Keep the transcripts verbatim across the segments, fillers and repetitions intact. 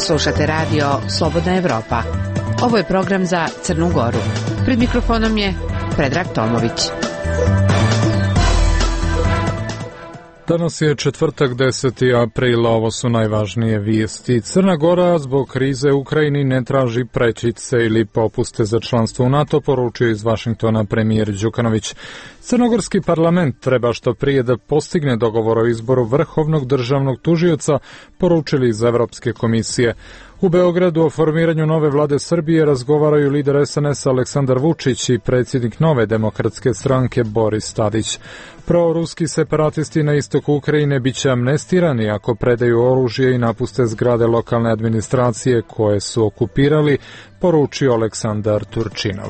Slušate radio Slobodna Evropa. Ovo je program za Crnu Goru. Pred mikrofonom je Predrag Tomović. Danas je četvrtak, deseti april, ovo su najvažnije vijesti. Crna Gora zbog krize u Ukrajini ne traži prečice ili popuste za članstvo u NATO, poručio iz Vašingtona premijer Đukanović. Crnogorski parlament treba što prije da postigne dogovor o izboru vrhovnog državnog tužioca, poručili iz Evropske komisije. U Beogradu o formiranju nove vlade Srbije razgovaraju lider es en es Aleksandar Vučić i predsjednik Nove demokratske stranke Boris Tadić. Proruski separatisti na istoku Ukrajine biće amnestirani ako predaju oružje i napuste zgrade lokalne administracije koje su okupirali, poručio Aleksandar Turčinov.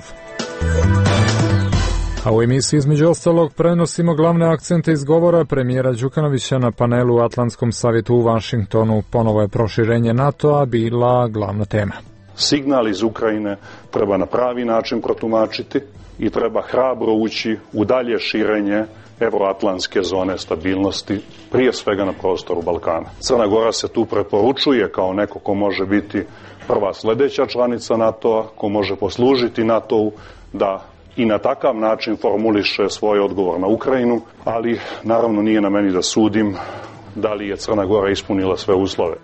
A u emisiji između ostalog prenosimo glavne akcente iz govora premijera Đukanovića na panelu u Atlantskom savjetu u Vašingtonu. Ponovo je proširenje NATO-a bila glavna tema. Signal iz Ukrajine treba na pravi način protumačiti i treba hrabro ući u dalje širenje evroatlantske zone stabilnosti, prije svega na prostoru Balkana. Crna Gora se tu preporučuje kao neko ko može biti prva sljedeća članica NATO-a, ko može poslužiti NATO-u da i na takav način formuliše svoj odgovor na Ukrajinu, ali naravno nije na meni da sudim da li je Crna Gora ispunila sve uslove.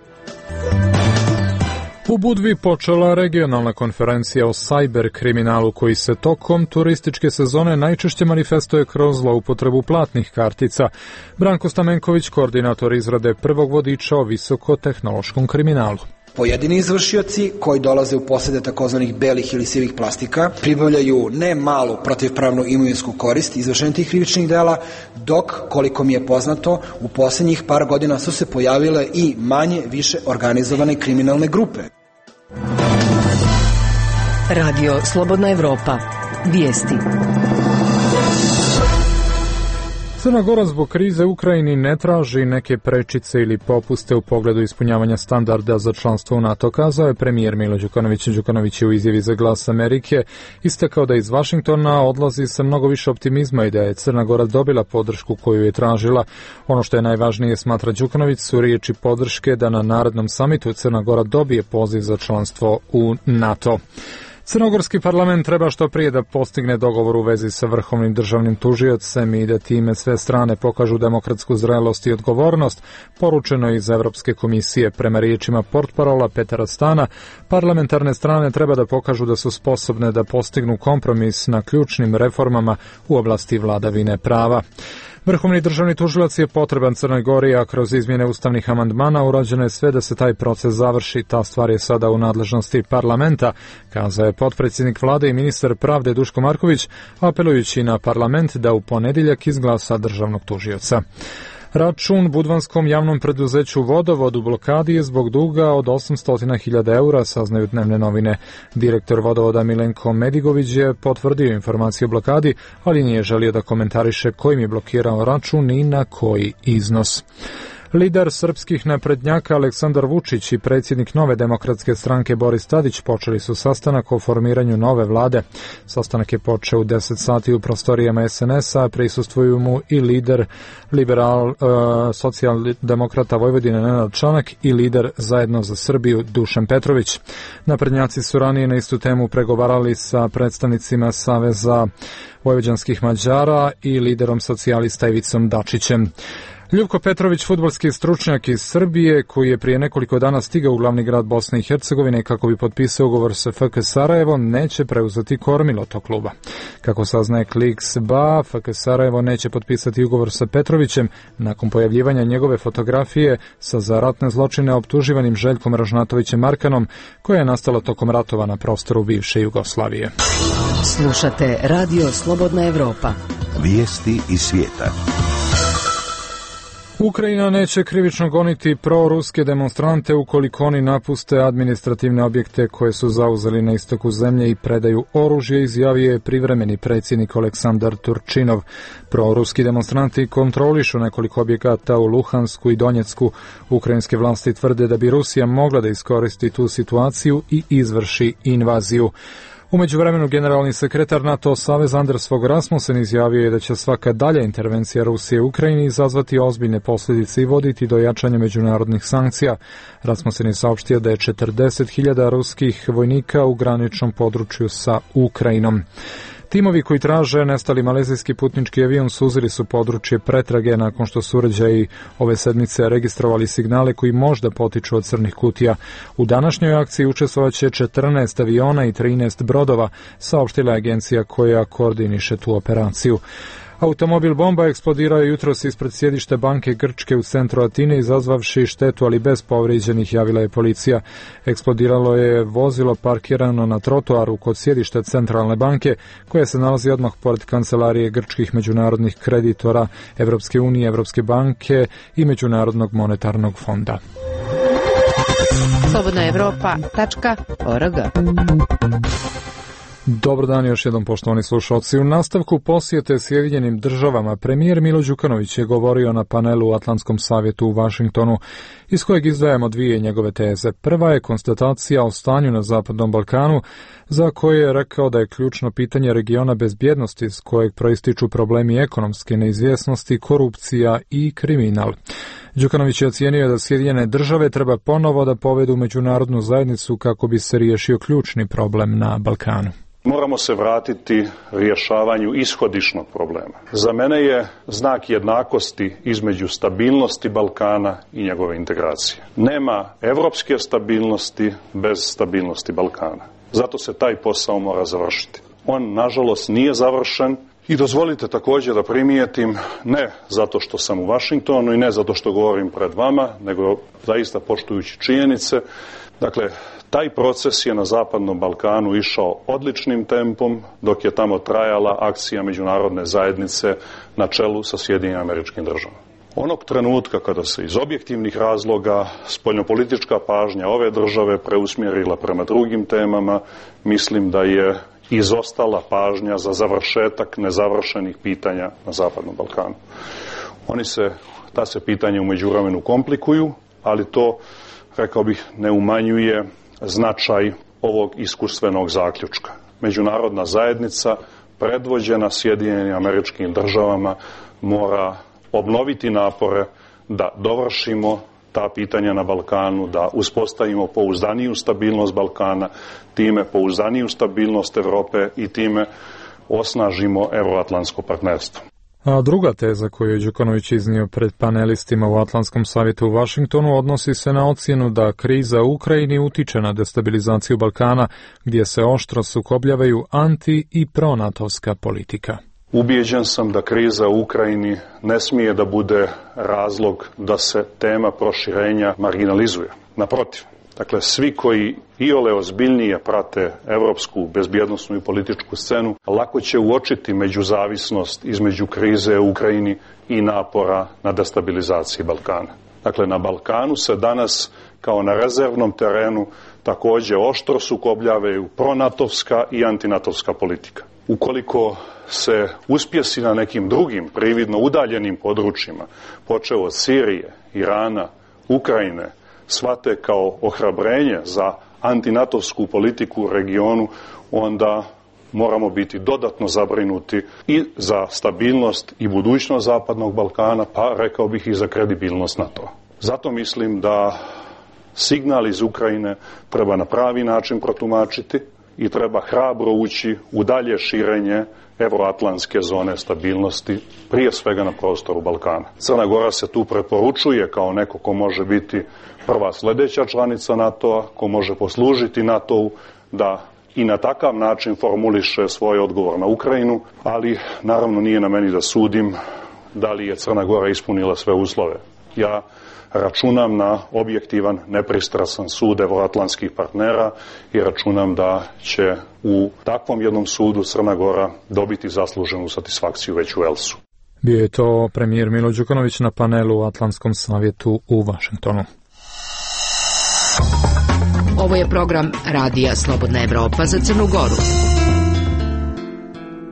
U Budvi počela regionalna konferencija o sajber kriminalu koji se tokom turističke sezone najčešće manifestuje kroz zloupotrebu platnih kartica. Branko Stamenković, koordinator izrade prvog vodiča o visokotehnološkom kriminalu. Pojedini izvršioci koji dolaze u posjede takozvanih belih ili sivih plastika pribavljaju ne malu protivpravnu imovinsku korist izvršenja tih krivičnih dela, dok, koliko mi je poznato, u posljednjih par godina su se pojavile i manje više organizovane kriminalne grupe. Radio Slobodna Evropa. Vijesti. Crna Gora zbog krize u Ukrajini ne traži neke prečice ili popuste u pogledu ispunjavanja standarda za članstvo u NATO, kazao je premijer Milo Đukanović. Đukanović je u izjavi za Glas Amerike istakao da iz Vašingtona odlazi sa mnogo više optimizma i da je Crna Gora dobila podršku koju je tražila. Ono što je najvažnije, smatra Đukanović, su riječi podrške da na narednom samitu Crna Gora dobije poziv za članstvo u NATO. Crnogorski parlament treba što prije da postigne dogovor u vezi sa vrhovnim državnim tužiocem i da time sve strane pokažu demokratsku zrelost i odgovornost, poručeno iz Evropske komisije. Prema riječima portparola Petera Stana, parlamentarne strane treba da pokažu da su sposobne da postignu kompromis na ključnim reformama u oblasti vladavine prava. Vrhovni državni tužilac je potreban Crnoj Gori, a kroz izmjene ustavnih amandmana urađeno je sve da se taj proces završi. Ta stvar je sada u nadležnosti parlamenta, kazao je potpredsjednik vlade i ministar pravde Duško Marković, apelujući na parlament da u ponedjeljak izglasa državnog tužioca. Račun budvanskom javnom preduzeću Vodovod u blokadi je zbog duga od osamsto hiljada eura, saznaju dnevne novine. Direktor Vodovoda Milenko Medigović je potvrdio informaciju o blokadi, ali nije želio da komentariše kojim je blokirao račun i na koji iznos. Lider srpskih naprednjaka Aleksandar Vučić i predsjednik Nove demokratske stranke Boris Tadić počeli su sastanak o formiranju nove vlade. Sastanak je počeo u deset sati u prostorijama es en es-a, prisustvuju mu i lider liberal uh, socijaldemokrata Vojvodine Nenad Čanak i lider Zajedno za Srbiju Dušan Petrović. Naprednjaci su ranije na istu temu pregovarali sa predstavnicima Saveza vojvođanskih Mađara i liderom socijalista Ivicom Dačićem. Ljubko Petrović, fudbalski stručnjak iz Srbije, koji je prije nekoliko dana stigao u glavni grad Bosne i Hercegovine kako bi potpisao ugovor sa ef ke Sarajevo, neće preuzeti kormilo tog kluba. Kako saznaje Kliks B A, ef ke Sarajevo neće potpisati ugovor sa Petrovićem nakon pojavljivanja njegove fotografije sa za ratne zločine optuživanim Željkom Ražnatovićem Markanom, koja je nastala tokom ratova na prostoru bivše Jugoslavije. Slušate Radio Slobodna Evropa. Vijesti iz svijeta. Ukrajina neće krivično goniti proruske demonstrante ukoliko oni napuste administrativne objekte koje su zauzeli na istoku zemlje i predaju oružje, izjavio je privremeni predsjednik Aleksandar Turčinov. Proruski demonstranti kontrolišu nekoliko objekata u Luhansku i Donjecku. Ukrajinske vlasti tvrde da bi Rusija mogla da iskoristi tu situaciju i izvrši invaziju. U međuvremenu generalni sekretar NATO saveza Anders Fogh Rasmussen izjavio je da će svaka dalja intervencija Rusije u Ukrajini izazvati ozbiljne posljedice i voditi do jačanja međunarodnih sankcija. Rasmussen je saopštio da je četrdeset hiljada ruskih vojnika u graničnom području sa Ukrajinom. Timovi koji traže nestali malezijski putnički avion suzili su područje pretrage nakon što su uređaji ove sedmice registrovali signale koji možda potiču od crnih kutija. U današnjoj akciji učestvovaće četrnaest aviona i trinaest brodova, saopštila je agencija koja koordiniše tu operaciju. Automobil bomba eksplodirao je jutros ispred sjedište banke Grčke u centru Atine, izazvavši štetu, ali bez povrijeđenih, javila je policija. Eksplodiralo je vozilo parkirano na trotoaru kod sjedišta centralne banke, koja se nalazi odmah pored kancelarije grčkih međunarodnih kreditora Evropske unije, Evropske banke i Međunarodnog monetarnog fonda. slobodna evropa tačka org. Dobar dan još jednom, poštovani slušalci. U nastavku posjete Sjedinjenim državama premijer Milo Đukanović je govorio na panelu u Atlantskom savjetu u Vašingtonu, iz kojeg izdvajamo dvije njegove teze. Prva je konstatacija o stanju na Zapadnom Balkanu, za koje je rekao da je ključno pitanje regiona bezbjednosti, s kojeg proističu problemi ekonomske neizvjesnosti, korupcija i kriminal. Đukanović je ocijenio da Sjedinjene države treba ponovo da povedu međunarodnu zajednicu kako bi se riješio ključni problem na Balkanu. Moramo se vratiti rješavanju ishodišnog problema. Za mene je znak jednakosti između stabilnosti Balkana i njegove integracije. Nema evropske stabilnosti bez stabilnosti Balkana. Zato se taj posao mora završiti. On, nažalost, nije završen. I dozvolite također da primijetim, ne zato što sam u Vašingtonu i ne zato što govorim pred vama, nego zaista poštujući činjenice. Dakle, taj proces je na Zapadnom Balkanu išao odličnim tempom dok je tamo trajala akcija međunarodne zajednice na čelu sa Sjedinjenim Američkim Državama. Onog trenutka kada se iz objektivnih razloga spoljnopolitička pažnja ove države preusmjerila prema drugim temama, mislim da je izostala pažnja za završetak nezavršenih pitanja na Zapadnom Balkanu. Oni se, ta se pitanja u međuvremenu komplikuju, ali to, rekao bih, ne umanjuje značaj ovog iskustvenog zaključka. Međunarodna zajednica, predvođena Sjedinjenim Američkim Državama, mora obnoviti napore da dovršimo ta pitanja na Balkanu, da uspostavimo pouzdaniju stabilnost Balkana, time pouzdaniju stabilnost Europe i time osnažimo euroatlantsko partnerstvo. A druga teza koju je Đukanović iznio pred panelistima u Atlantskom savjetu u Vašingtonu odnosi se na ocjenu da kriza u Ukrajini utiče na destabilizaciju Balkana, gdje se oštro sukobljavaju anti- i pronatovska politika. Ubijeđen sam da kriza u Ukrajini ne smije da bude razlog da se tema proširenja marginalizuje. Naprotiv, dakle, svi koji iole ozbiljnije prate evropsku bezbjednosnu i političku scenu, lako će uočiti međuzavisnost između krize u Ukrajini i napora na destabilizaciji Balkana. Dakle, na Balkanu se danas, kao na rezervnom terenu, također oštro sukobljavaju pronatovska i antinatovska politika. Ukoliko se uspjesi na nekim drugim prividno udaljenim područjima, počeo od Sirije, Irana, Ukrajine, shvate kao ohrabrenje za antinatovsku politiku u regionu, onda moramo biti dodatno zabrinuti i za stabilnost i budućnost Zapadnog Balkana, pa rekao bih i za kredibilnost NATO. Zato mislim da signal iz Ukrajine treba na pravi način protumačiti i treba hrabro ući u dalje širenje euroatlantske zone stabilnosti, prije svega na prostoru Balkana. Crna Gora se tu preporučuje kao neko ko može biti prva sljedeća članica NATO-a, ko može poslužiti NATO-u da i na takav način formuliše svoj odgovor na Ukrajinu, ali naravno nije na meni da sudim da li je Crna Gora ispunila sve uslove. Ja računam na objektivan, nepristrasan sud euroatlantskih partnera i računam da će u takvom jednom sudu Crna Gora dobiti zasluženu satisfakciju već u Elsu. Bio je to premijer Milo Đukanović na panelu u Atlantskom savjetu u Vašingtonu. Ovo je program Radija Slobodna Evropa za Crnu Goru.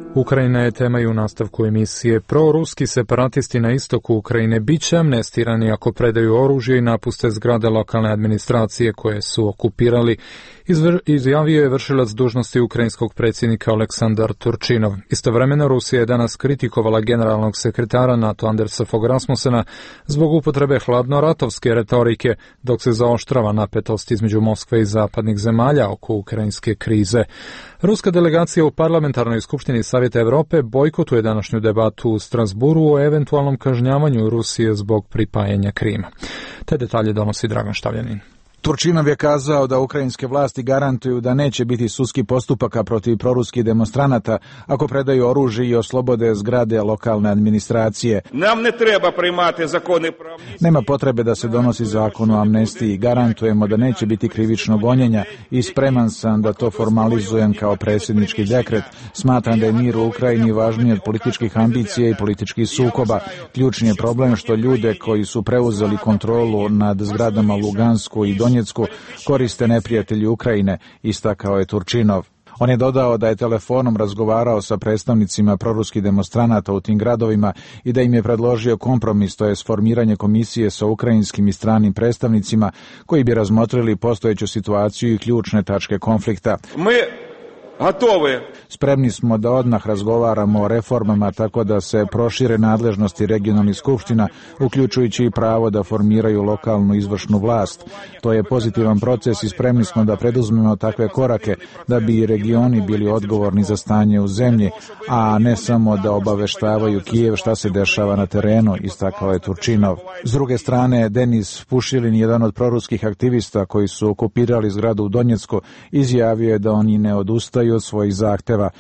Ukrajina je tema i u nastavku emisije. Proruski separatisti na istoku Ukrajine biće amnestirani ako predaju oružje i napuste zgrade lokalne administracije koje su okupirali, izjavio je vršilac dužnosti ukrajinskog predsjednika Aleksandar Turčinov. Istovremeno Rusija je danas kritikovala generalnog sekretara NATO Andersa Fogha Rasmussena zbog upotrebe hladnoratovske retorike, dok se zaoštrava napetost između Moskve i zapadnih zemalja oko ukrajinske krize. Ruska delegacija u parlamentarnoj skupštini Savjeta Evrope bojkotuje današnju debatu u Strasburu o eventualnom kažnjavanju Rusije zbog pripajanja Krima. Te detalje donosi Dragan Štavljanin. Turčinov je kazao da ukrajinske vlasti garantuju da neće biti sudskih postupaka protiv proruskih demonstranata ako predaju oružje i oslobode zgrade lokalne administracije. Nam ne treba primati zakone. Nema potrebe da se donosi zakon o amnestiji. Garantujemo da neće biti krivičnog gonjenja i spreman sam da to formalizujem kao predsjednički dekret. Smatram da je mir u Ukrajini važniji od političkih ambicija i političkih sukoba. Ključni je problem što ljude koji su preuzeli kontrolu nad zgradama Lugansku i Donjecku koriste neprijatelji Ukrajine, istakao je Turčinov. On je dodao da je telefonom razgovarao sa predstavnicima proruskih demonstranata u tim gradovima i da im je predložio kompromis, to je formiranje komisije sa ukrajinskim i stranim predstavnicima koji bi razmotrili postojeću situaciju i ključne tačke konflikta. Mi Готовы. Spremni smo da odmah razgovaramo o reformama tako da se prošire nadležnosti regionalnih skupština, uključujući i pravo da formiraju lokalnu izvršnu vlast. To je pozitivan proces i spremni smo da preduzmemo takve korake da bi regioni bili odgovorni za stanje u zemlji, a ne samo da obaveštavaju Kijev šta se dešava na terenu, istakao je Turčinov. S druge strane, Denis Pušilin, jedan od proruskih aktivista koji su okupirali zgradu u Donjecku, izjavio je da oni ne odustaju od svojih zahteva.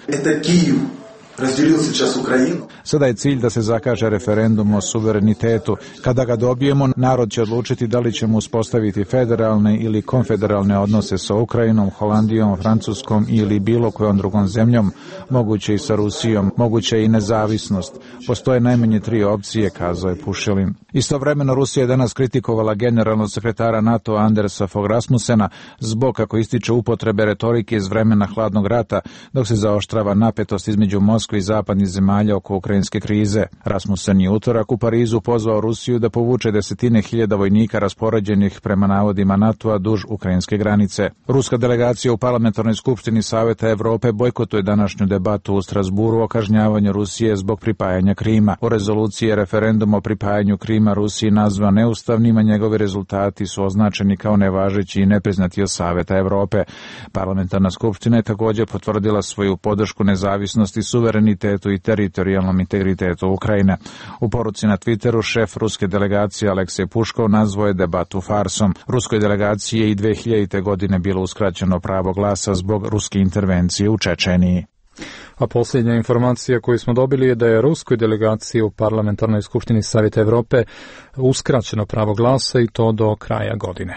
Sada je cilj da se zakaže referendum o suverenitetu. Kada ga dobijemo, narod će odlučiti da li ćemo uspostaviti federalne ili konfederalne odnose sa Ukrajinom, Holandijom, Francuskom ili bilo kojom drugom zemljom, moguće i sa Rusijom, moguće i nezavisnost. Postoje najmanje tri opcije, kazao je Pušilin. Istovremeno Rusija je danas kritikovala generalnog sekretara NATO Andersa Fogha Rasmussena zbog, kako ističe, upotrebe retorike iz vremena hladnog rata, dok se zaoštrava napetost između Moskve i zapadnih zemalja oko ukrajinske krize. Rasmussen je utorak u Parizu pozvao Rusiju da povuče desetine hiljada vojnika raspoređenih prema navodima NATO-a duž ukrajinske granice. Ruska delegacija u parlamentarnoj skupštini Saveta Evrope bojkotuje današnju debatu u Strasburu o kažnjavanju Rusije zbog pripajanja Krima. U rezoluciji je referendum o pripajanju Krima Rusiji nazvao neustavnim, a njegovi rezultati su označeni kao nevažeći i nepriznati od Saveta Evrope. Parlamentarna skupština je također potvrdila svoju podršku nezavisnosti, suverenitetu i teritorijalnom integritetu Ukrajine. U poruci na Twitteru šef ruske delegacije Aleksej Puškov nazvao je debatu farsom. Ruskoj delegaciji je i dve hiljadite. godine bilo uskraćeno pravo glasa zbog ruske intervencije u Čečeniji. A posljednja informacija koju smo dobili je da je ruskoj delegaciji u parlamentarnoj skupštini Savjeta Evrope uskraćeno pravo glasa i to do kraja godine.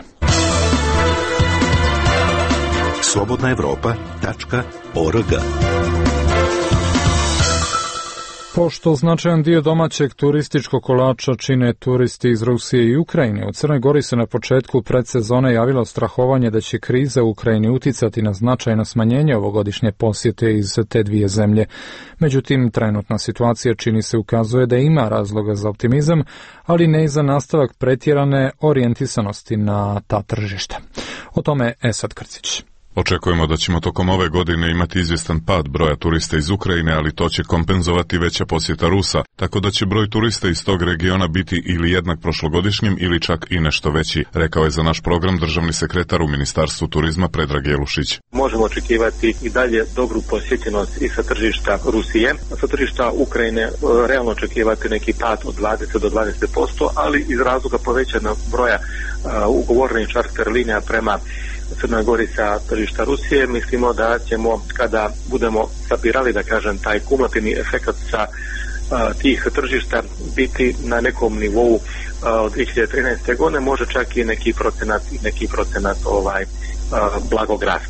slobodna evropa tačka org. Pošto značajan dio domaćeg turističkog kolača čine turisti iz Rusije i Ukrajine, u Crnoj Gori se na početku predsezone javilo strahovanje da će kriza u Ukrajini uticati na značajno smanjenje ovogodišnje posjete iz te dvije zemlje. Međutim, trenutna situacija čini se ukazuje da ima razloga za optimizam, ali ne i za nastavak pretjerane orijentisanosti na ta tržišta. O tome Esad Krcić. Očekujemo da ćemo tokom ove godine imati izvjestan pad broja turista iz Ukrajine, ali to će kompenzovati veća posjeta Rusa, tako da će broj turista iz tog regiona biti ili jednak prošlogodišnjem ili čak i nešto veći, rekao je za naš program državni sekretar u Ministarstvu turizma Predrag Jelušić. Možemo očekivati i dalje dobru posjećenost i sa tržišta Rusije, a sa tržišta Ukrajine realno očekivati neki pad od dvadeset do dvadeset posto, ali iz razloga povećanog broja uh, ugovorenih čarter linija prema Crnoj Gori sa tržišta Rusije, mislimo da ćemo, kada budemo sabirali, da kažem, taj kumulativni efekt sa a, tih tržišta, biti na nekom nivou a, od dvije hiljade trinaeste. godine, može čak i neki procenat, neki procenat ovaj, a, blagog rasta.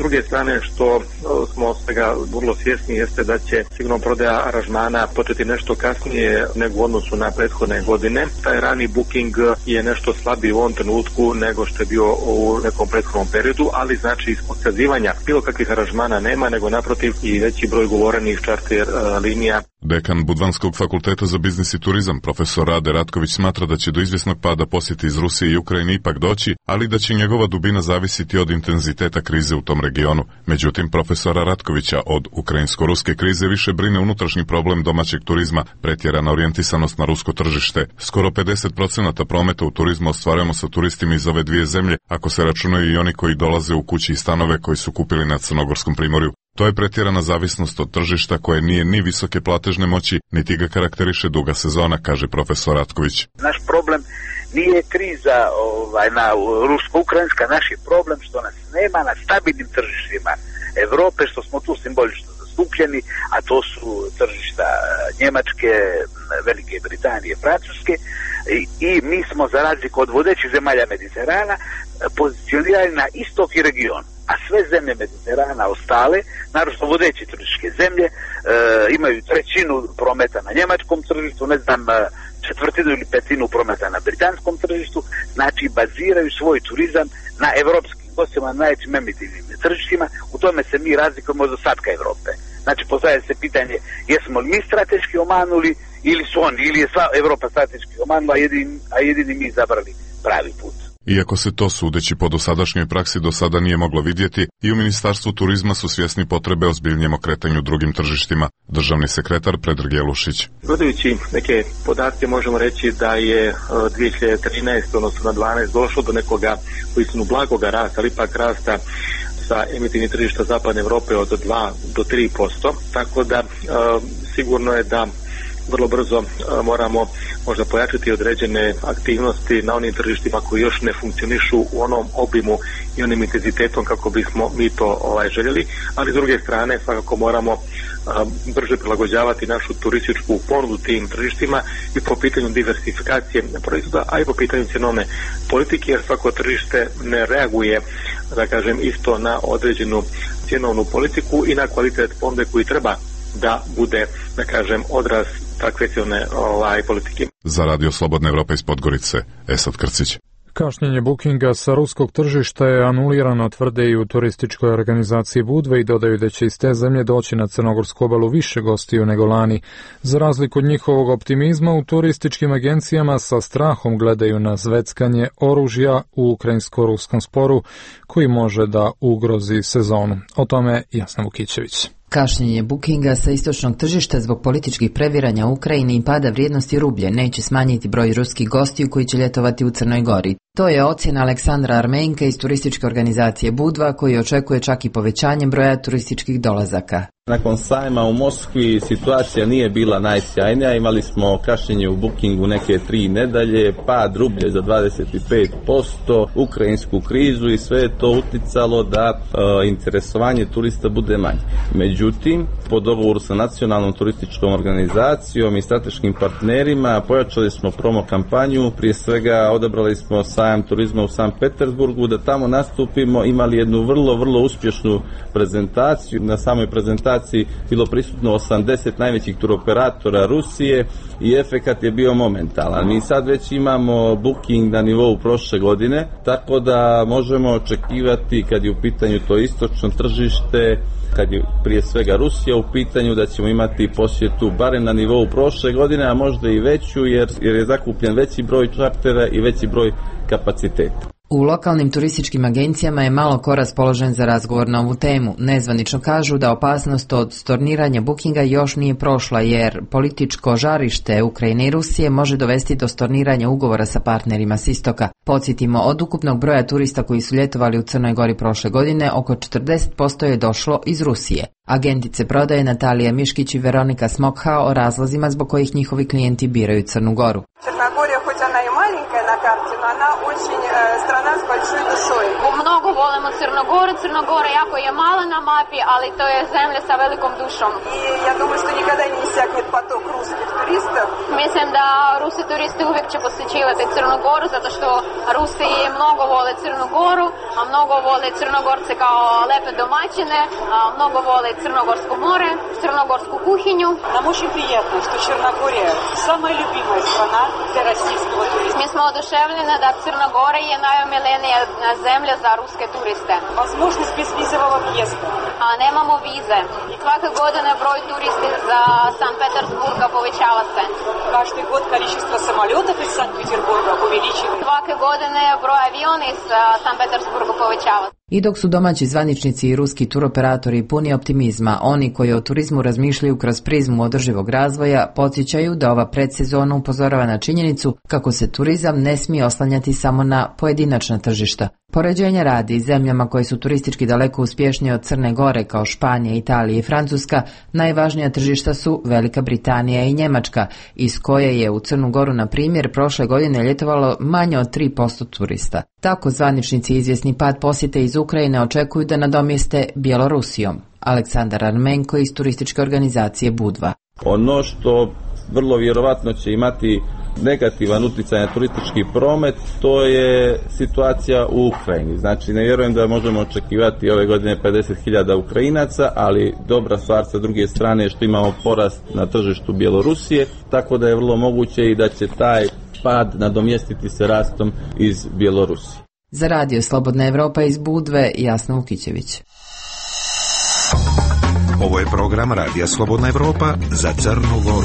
druge strane, što smo svega vrlo svjesni, jeste da će sigurno prodaja aranžmana početi nešto kasnije nego u odnosu na prethodne godine. Taj rani booking je nešto slabiji u ovom trenutku nego što je bio u nekom prethodnom periodu, ali znači otkazivanja bilo kakvih aranžmana nema, nego naprotiv i veći broj govorenih čarter uh, linija. Dekan Budvanskog fakulteta za biznis i turizam, profesor Rade Ratković, smatra da će do izvjesnog pada posjeti iz Rusije i Ukrajine ipak doći, ali da će njegova dubina zavisiti od intenziteta krize u tom regionu. Međutim, profesora Ratkovića od ukrajinsko-ruske krize više brine unutrašnji problem domaćeg turizma, pretjerana orijentisanost na rusko tržište. Skoro pedeset procenata prometa u turizmu ostvarujemo sa turistima iz ove dvije zemlje, ako se računaju i oni koji dolaze u kući i stanove koji su kupili na Crnogorskom primorju. To je pretjerana zavisnost od tržišta koje nije ni visoke platežne moći, niti ga karakteriše duga sezona, kaže profesor Ratković. Naš problem nije kriza ovaj, na rusko-ukrajinska, naš je problem što nas nema na stabilnim tržištima Evrope, što smo tu simbolično zastupljeni, a to su tržišta Njemačke, Velike Britanije, Francuske i, i mi smo za razliku od vodećih zemalja Mediterana pozicionirani na istok i region. A sve zemlje Mediterana ostale, naročito vodeće turističke zemlje, e, imaju trećinu prometa na njemačkom tržištu, ne znam, četvrtinu ili petinu prometa na britanskom tržištu, znači baziraju svoj turizam na evropskim gostima, na najvećim emitivnim tržištima. U tome se mi razlikujemo od ostatka Evrope. Znači, postavlja se pitanje, jesmo li mi strateški omanuli ili su oni, ili je sva Evropa strateški omanula, a jedini, a jedini mi izabrali pravi put. Iako se to, sudeći po dosadašnjoj praksi, do sada nije moglo vidjeti, i u Ministarstvu turizma su svjesni potrebe ozbiljnijem okretanju drugim tržištima. Državni sekretar Predrag Jelušić. Gledajući neke podatke možemo reći da je dvije hiljade trinaeste odnosno na dvanaest došlo do nekoga uistinu blagoga rasta, ali ipak rasta sa emitivnih tržišta Zapadne Evrope od dva do tri posto, tako da e, sigurno je da vrlo brzo uh, moramo možda pojačati određene aktivnosti na onim tržištima koji još ne funkcionišu u onom obimu i onim intenzitetom kako bismo mi to ovaj, željeli, ali s druge strane svakako moramo uh, brže prilagođavati našu turističku ponudu tim tržištima i po pitanju diversifikacije proizvoda, a i po pitanju cjenovne politike, jer svako tržište ne reaguje, da kažem, isto na određenu cjenovnu politiku i na kvalitet ponude koji treba da bude, da kažem, odraz takve cjenovne ovaj, politike. Za Radio Slobodna Evropa iz Podgorice, Esad Krcić. Kašnjenje bookinga sa ruskog tržišta je anulirano, tvrde i u turističkoj organizaciji Budva i dodaju da će iz te zemlje doći na Crnogorsku obalu više gostiju nego lani. Za razliku od njihovog optimizma, u turističkim agencijama sa strahom gledaju na zveckanje oružja u ukrajinsko-ruskom sporu koji može da ugrozi sezonu. O tome Jasna Vukićević. Kašnjenje bookinga sa istočnog tržišta zbog političkih previranja u Ukrajini i pada vrijednosti rublje neće smanjiti broj ruskih gostiju koji će ljetovati u Crnoj Gori. To je ocjena Aleksandra Armenjka iz turističke organizacije Budva, koji očekuje čak i povećanje broja turističkih dolazaka. Nakon sajma u Moskvi situacija nije bila najsjajnija, imali smo kašnjenje u bookingu neke tri nedelje, pad rublje za dvadeset pet posto, ukrajinsku krizu i sve je to uticalo da e, interesovanje turista bude manje. Međutim, po dogovoru sa nacionalnom turističkom organizacijom i strateškim partnerima pojačali smo promo kampanju, prije svega odabrali smo sajam turizma u Sankt Petersburgu da tamo nastupimo, imali jednu vrlo, vrlo uspješnu prezentaciju. Na samoj prezentaciji bilo prisutno osamdeset najvećih turoperatora Rusije i efekat je bio momentalan. Mi sad već imamo booking na nivou prošle godine, tako da možemo očekivati kad je u pitanju to istočno tržište, kad je prije svega Rusija u pitanju, da ćemo imati posjetu barem na nivou prošle godine, a možda i veću, jer, jer je zakupljen veći broj čartera i veći broj kapaciteta. U lokalnim turističkim agencijama je malo ko raspoložen za razgovor na ovu temu. Nezvanično kažu da opasnost od storniranja bookinga još nije prošla, jer političko žarište Ukrajine i Rusije može dovesti do storniranja ugovora sa partnerima s istoka. Podsjetimo, od ukupnog broja turista koji su ljetovali u Crnoj Gori prošle godine, oko četrdeset posto je došlo iz Rusije. Agentice prodaje Natalija Miškić i Veronika Smokha o razlozima zbog kojih njihovi klijenti biraju Crnu Goru. Crna Gora, hoć ona je malinka, маленькая на карте, но она очень э, страна с большой душой. Mnogo volimo Crnu Goru. Crna Gora jako je mala na mapi, ali to je zemlja sa velikom dušom. И я думаю, что никогда не иссякнет поток русских туристов. Mislim da Rusi turisti uvijek će posjećivati Crnu Goru, zato što Rusi mnogo vole Crnu Goru, a mnogo vole Crnogorce kao lepe domaćine, a mnogo vole Crnogorsko more, crnogorsku kuhinju. Нам очень приятно, что Черногория самая любимая страна для российского туризма. Mi smo oduševljeni da Crna Gora je najomiljenija zemlja za ruske turiste. Возможность безвизового въезда. A nemamo vize. I svake godine broj turisti za San Petersburga povećava se. Каждый год количество самолетов из Санкт-Петербурга увеличивается. Svake godine broj aviona iz San Petersburga povećava se. I dok su domaći zvaničnici i ruski turoperatori puni optimizma, oni koji o turizmu razmišljaju kroz prizmu održivog razvoja podsjećaju da ova predsezona upozorava na činjenicu kako se turizam ne smije oslanjati samo na pojedinačna tržišta. Poređenja radi zemljama koje su turistički daleko uspješnije od Crne Gore kao Španija, Italija i Francuska, najvažnija tržišta su Velika Britanija i Njemačka, iz koje je u Crnu Goru, na primjer, prošle godine ljetovalo manje od tri posto turista. Tako zvaničnici izvjesni pad posjete iz Ukrajine očekuju da nadomjeste Bjelorusijom. Aleksandar Armenko iz turističke organizacije Budva. Ono što vrlo vjerovatno će imati negativan utjecaj na turistički promet, to je situacija u Ukrajini. Znači, ne vjerujem da možemo očekivati ove godine pedeset hiljada Ukrajinaca, ali dobra stvar sa druge strane je što imamo porast na tržištu Bjelorusije, tako da je vrlo moguće i da će taj pad nadomjestiti se rastom iz Bjelorusije. Za Radio Slobodna Evropa iz Budve, Jasna Vukićević. Ovo je program Radija Slobodna Evropa za Crnu Goru.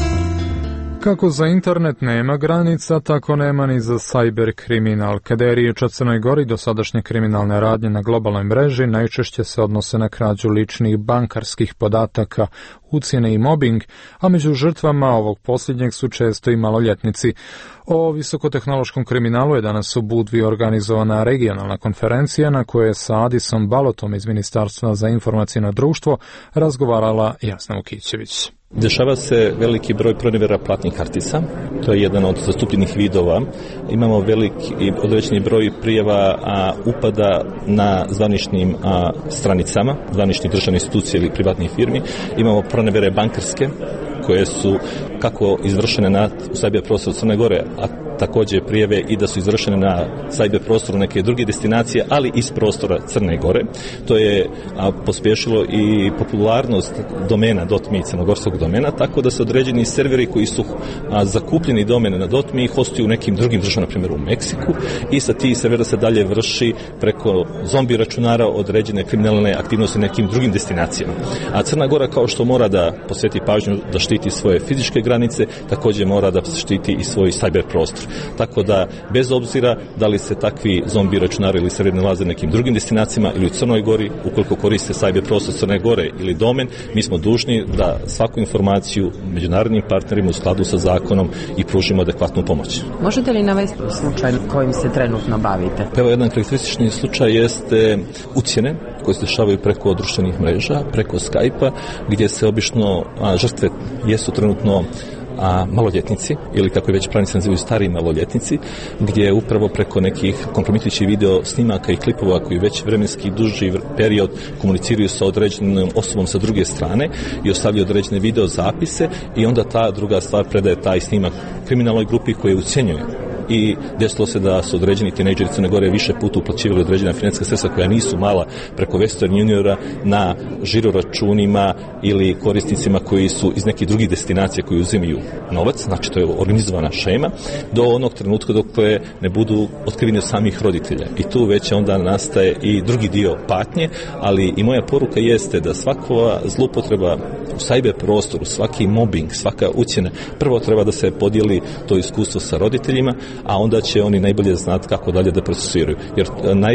Kako za internet nema granica, tako nema ni za sajber kriminal. Kada je riječ o Crnoj Gori, dosadašnje kriminalne radnje na globalnoj mreži najčešće se odnose na krađu ličnih bankarskih podataka, ucjene i mobbing, a među žrtvama ovog posljednjeg su često i maloljetnici. O visokotehnološkom kriminalu je danas u Budvi organizovana regionalna konferencija na kojoj je sa Adisom Balotom iz Ministarstva za informacijno društvo razgovarala Jasna Vukićević. Dešava se veliki broj pronevjera platnih kartica, to je jedan od zastupljenih vidova. Imamo veliki i određeni broj prijava a, upada na zvaničnim a, stranicama, zvaničnih državnih institucija ili privatnih firmi. Imamo pronevjere bankarske, koje su kako izvršene na sajber prostoru Crne Gore, a također prijave i da su izvršene na sajber prostoru neke druge destinacije, ali iz prostora Crne Gore. To je a, pospješilo i popularnost domena .me, crnogorskog domena, tako da se određeni serveri koji su a, zakupljeni domene na .me hostuju u nekim drugim državama, na primjer u Meksiku, i sa tih servera se dalje vrši preko zombi računara određene kriminalne aktivnosti na nekim drugim destinacijama. A Crna Gora, kao što mora da posveti pažnju da štiti svoje fizičke granice, također mora da štiti i svoj sajber prostor. Tako da, bez obzira da li se takvi zombi računari ili serveri nalaze na nekim drugim destinacijama ili u Crnoj Gori, ukoliko koriste sajber prostor Crne Gore ili domen, mi smo dužni da svaku informaciju međunarodnim partnerima u skladu sa zakonom i pružimo adekvatnu pomoć. Možete li navesti slučaj kojim se trenutno bavite? Evo, jedan karakteristični slučaj jeste ucjene koje se dešavaju preko društvenih mreža, preko Skype-a, gdje se obično a, žrtve jesu trenutno a maloljetnici, ili kako je već pravnici nazivaju stariji maloljetnici, gdje upravo preko nekih kompromitujućih video snimaka i klipova koji već vremenski duži period komuniciraju sa određenom osobom sa druge strane i ostavljaju određene video zapise, i onda ta druga stvar predaje taj snimak kriminalnoj grupi koje ucjenjuje. I desilo se da su određeni tinejdžeri Crne Gore više puta uplaćivali određena financijska sredstva koja nisu mala preko Western Uniona na žiro računima ili korisnicima koji su iz nekih drugih destinacija koji uzimaju novac, znači to je organizovana šema, do onog trenutka dok ne budu otkriveni od samih roditelja. I tu već onda nastaje i drugi dio patnje, ali i moja poruka jeste da svaka zloupotreba u sajber prostoru, svaki mobbing, svaka ucjena, prvo treba da se podijeli to iskustvo sa roditeljima, a onda će oni najbolje znati kako dalje da procesuiraju. Jer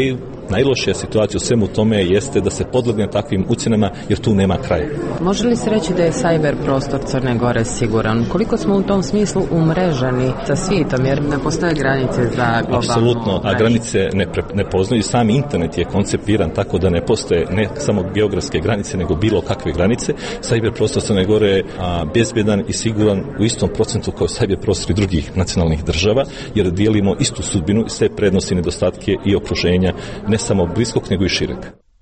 najlošija situacija u svemu tome jeste da se podlegne takvim ucjenama jer tu nema kraja. Može li se reći da je sajber prostor Crne Gore siguran? Koliko smo u tom smislu umreženi sa svijetom jer ne postoje granice za globalnu Apsolutno, a mrežu? granice ne, pre, ne poznaju. Sami internet je koncipiran tako da ne postoje ne samo geografske granice nego bilo kakve granice. Sajber prostor Crne Gore je a, bezbjedan i siguran u istom procentu kao sajber prostor drugih nacionalnih država jer dijelimo istu sudbinu i sve prednosti, nedostatke i okruženja ne samo bliskog nego i šireg.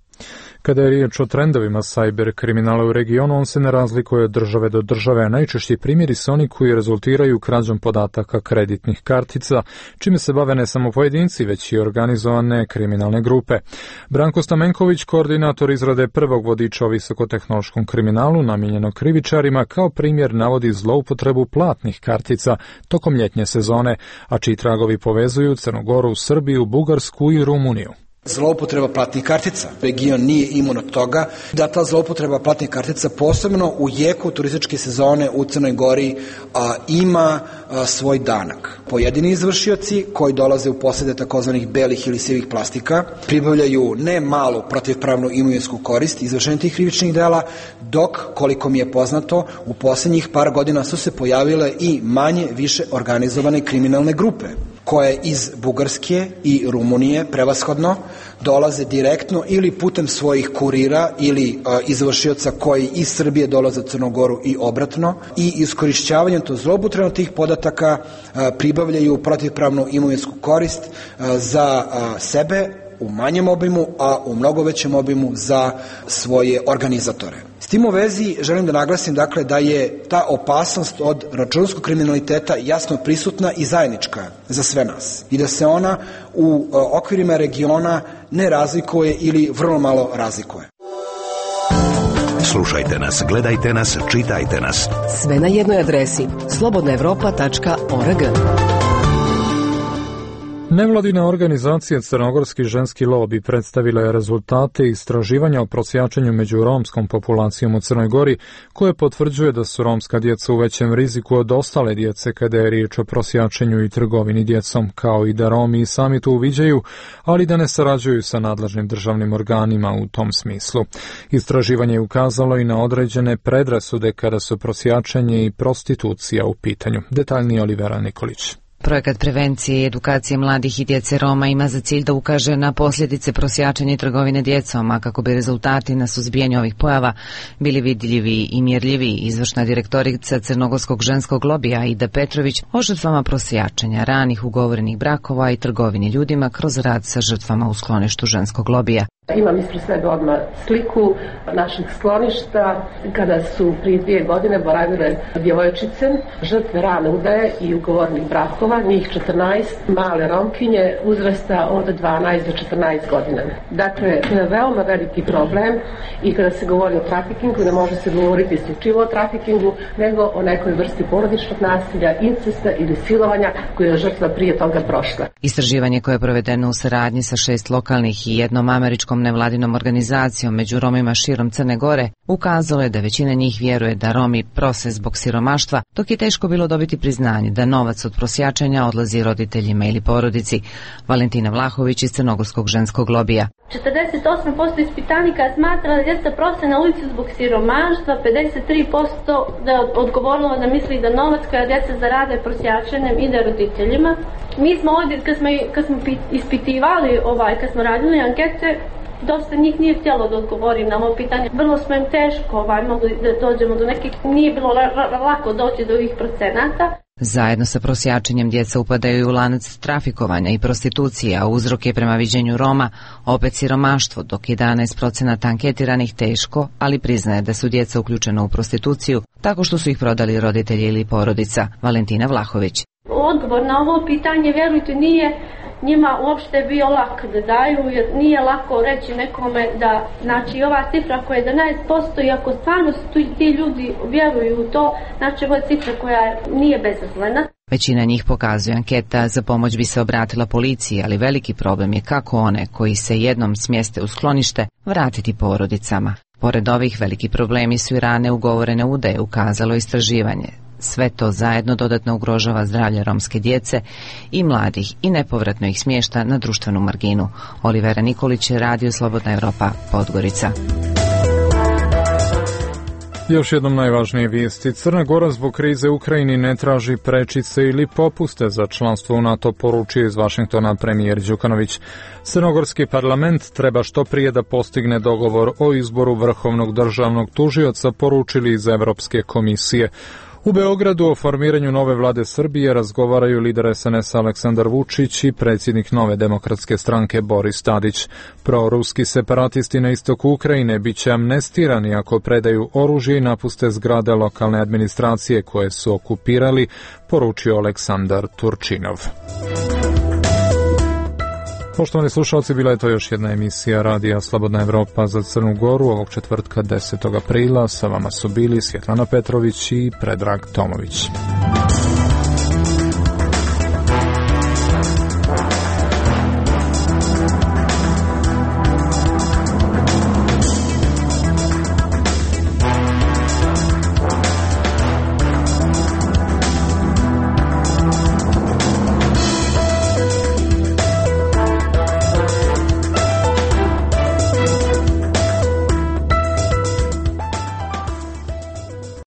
Kada je riječ o trendovima sajber kriminala u regionu, on se ne razlikuje od države do države, a najčešći primjeri su oni koji rezultiraju krađom podataka kreditnih kartica, čime se bave ne samo pojedinci, već i organizovane kriminalne grupe. Branko Stamenković, koordinator izrade prvog vodiča o visokotehnološkom kriminalu namijenjenog krivičarima, kao primjer navodi zloupotrebu platnih kartica tokom ljetnje sezone, a čiji tragovi povezuju Crnu Goru, Srbiju, Bugarsku i Rumuniju. Zloupotreba platnih kartica. Region nije imun od toga da ta zloupotreba platnih kartica posebno u jeku turističke sezone u Crnoj Gori a, ima a, svoj danak. Pojedini izvršioci koji dolaze u posjede takozvanih belih ili sivih plastika pribavljaju ne malu protivpravnu imovinsku korist izvršenja tih krivičnih dela, dok, koliko mi je poznato, u posljednjih par godina su se pojavile i manje više organizovane kriminalne grupe koje iz Bugarske i Rumunije prevashodno dolaze direktno ili putem svojih kurira ili a, izvršioca koji iz Srbije dolaze u Crnu Goru i obratno i iskorišćavanjem to zloupotrebom tih podataka a, pribavljaju protivpravnu imovinsku korist a, za a, sebe u manjem obimu, a u mnogo većem obimu za svoje organizatore. S tim u vezi želim da naglasim dakle da je ta opasnost od računskog kriminaliteta jasno prisutna i zajednička za sve nas i da se ona u okvirima regiona ne razlikuje ili vrlo malo razlikuje. Slušajte nas, gledajte nas, čitajte nas. Sve na jednoj adresi slobodna evropa tačka org. Nevladina organizacija Crnogorski ženski lobi predstavila je rezultate istraživanja o prosjačenju među romskom populacijom u Crnoj Gori, koje potvrđuje da su romska djeca u većem riziku od ostale djece kada je riječ o prosjačenju i trgovini djecom, kao i da Romi i sami to uviđaju, ali da ne sarađuju sa nadležnim državnim organima u tom smislu. Istraživanje je ukazalo i na određene predrasude kada su prosjačenje i prostitucija u pitanju. Detaljnije Olivera Nikolić. Projekat prevencije i edukacije mladih i djece Roma ima za cilj da ukaže na posljedice prosjačenja i trgovine djecom, a kako bi rezultati na suzbijanju ovih pojava bili vidljivi i mjerljivi. Izvršna direktorica Crnogorskog ženskog lobija Ida Petrović o žrtvama prosjačenja, ranih ugovorenih brakova i trgovini ljudima kroz rad sa žrtvama u skloništu ženskog lobija. Imam ispred sebe odmah sliku naših skloništa kada su prije dvije godine boravile djevojčice, žrtve rane udaje i ugovornih brakova, njih četrnaest, male Romkinje uzrasta od dvanaest do četrnaest godina. Dakle, veoma veliki problem i kada se govori o trafikingu, ne može se govoriti isključivo o trafikingu, nego o nekoj vrsti porodičnog nasilja, incesta ili silovanja koje je žrtva prije toga prošla. Istraživanje koje je provedeno u saradnji sa šest lokalnih i jednom američkom nevladinom organizacijom među Romima širom Crne Gore ukazalo je da većina njih vjeruje da Romi prose zbog siromaštva, dok je teško bilo dobiti priznanje da novac od prosjačenja odlazi roditeljima ili porodici. Valentina Vlahović iz Crnogorskog ženskog lobija. četrdeset osam posto ispitanika smatra da djeca prose na ulici zbog siromaštva, pedeset tri posto da je odgovorilo da misli da novac koja djeca zarade prosjačenjem ide roditeljima. Mi smo ovdje, kad smo, kad smo ispitivali, ovaj, kad smo radili ankete, dosta njih nije htjelo da odgovorim na ovo pitanje. Vrlo smo im teško ovaj, mogli da dođemo do nekih, nije bilo lako doći do ovih procenata. Zajedno sa prosjačenjem djeca upadaju i u lanac trafikovanja i prostitucije, a uzrok je prema viđenju Roma opet siromaštvo, dok jedanaest procenata anketiranih teško, ali priznaje da su djeca uključena u prostituciju tako što su ih prodali roditelji ili porodica. Valentina Vlahović. Odgovor na ovo pitanje, vjerujte, nije njima uopšte bio lak da daju, jer nije lako reći nekome da, znači ova cifra koja je jedanaest posto i ako stvarno ti ljudi vjeruju u to, znači ovo je cifra koja nije bezazlena. Većina njih pokazuje anketa, za pomoć bi se obratila policiji, ali veliki problem je kako one koji se jednom smjeste u sklonište vratiti porodicama. Pored ovih veliki problemi su i rane ugovorene udaje, ukazalo istraživanje. Sve to zajedno dodatno ugrožava zdravlje romske djece i mladih i nepovratno ih smješta na društvenu marginu. Olivera Nikolić, Radio Slobodna Evropa, Podgorica. Još jednom najvažnije vijesti. Crna Gora zbog krize u Ukrajini ne traži prečice ili popuste za članstvo u NATO, poručio iz Vašingtona premijer Đukanović. Crnogorski parlament treba što prije da postigne dogovor o izboru vrhovnog državnog tužioca, poručili iz Evropske komisije. U Beogradu o formiranju nove vlade Srbije razgovaraju lider es en es Aleksandar Vučić i predsjednik Nove demokratske stranke Boris Tadić. Proruski separatisti na istoku Ukrajine bit će amnestirani ako predaju oružje i napuste zgrade lokalne administracije koje su okupirali, poručio Aleksandar Turčinov. Poštovani slušalci, bila je to još jedna emisija Radija Slobodna Evropa za Crnu Goru ovog četvrtka desetog aprila. Sa vama su bili Svjetlana Petrović i Predrag Tomović.